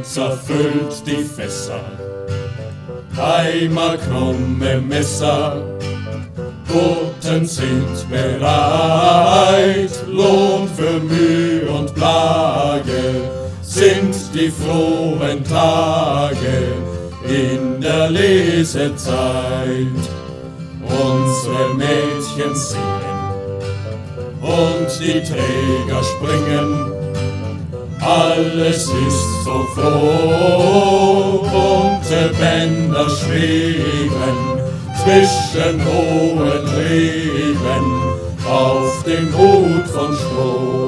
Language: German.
zerfüllt die Fässer. Eimer, krumme Messer, Gurten sind bereit, Lohn für Mühe und Plage sind die frohen Tage in der Lesezeit. Unsere Mädchen singen und die Träger springen, alles ist so froh, bunte Bänder schweben zwischen hohen Reben auf dem Hut von Stroh.